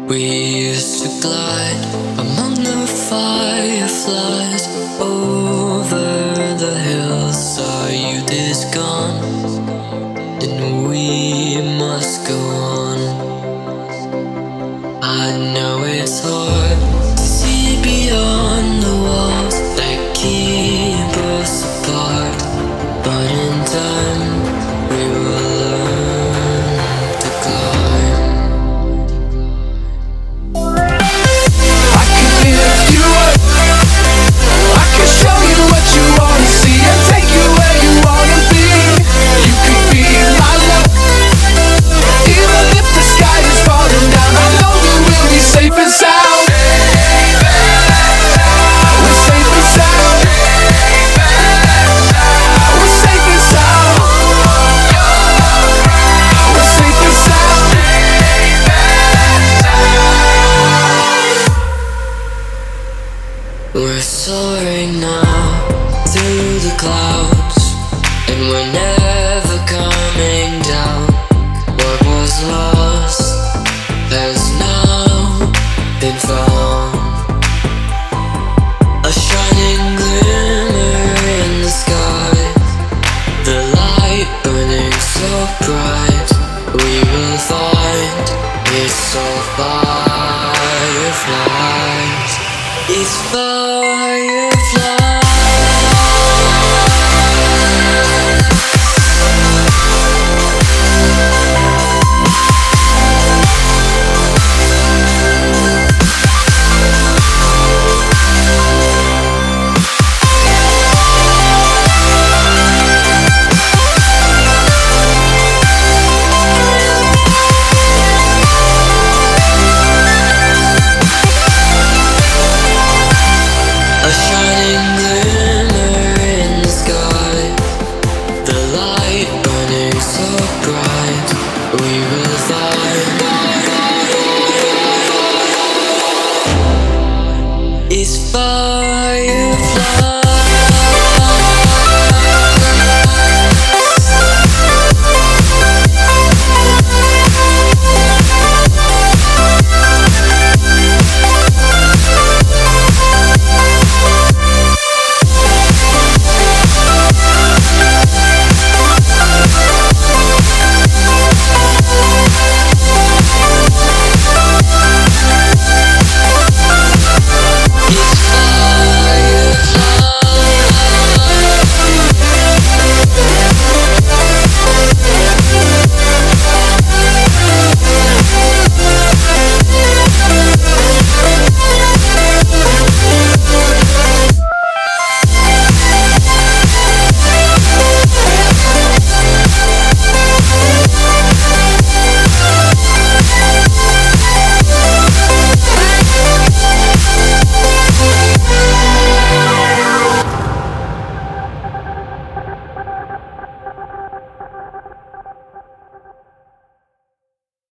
We used to glide among the fireflies over the hills. Our youth is gone, and we must go on. I know it's hard to see beyond the walls that keep us apart, but in time we will learn to climb. I can lift you up, I can show you what you wanna see and take you where you wanna be. You can be my love, even if the sky is falling down. I know that we'll be safe and sound. We're safe and sound. We're safe and sound. We're safe and sound. We're soaring now through the clouds, and we're never coming down. What was lost has now been found. A shining glimmer in the sky, the light burning so bright. We will find it's all fireflies. It's fireflies.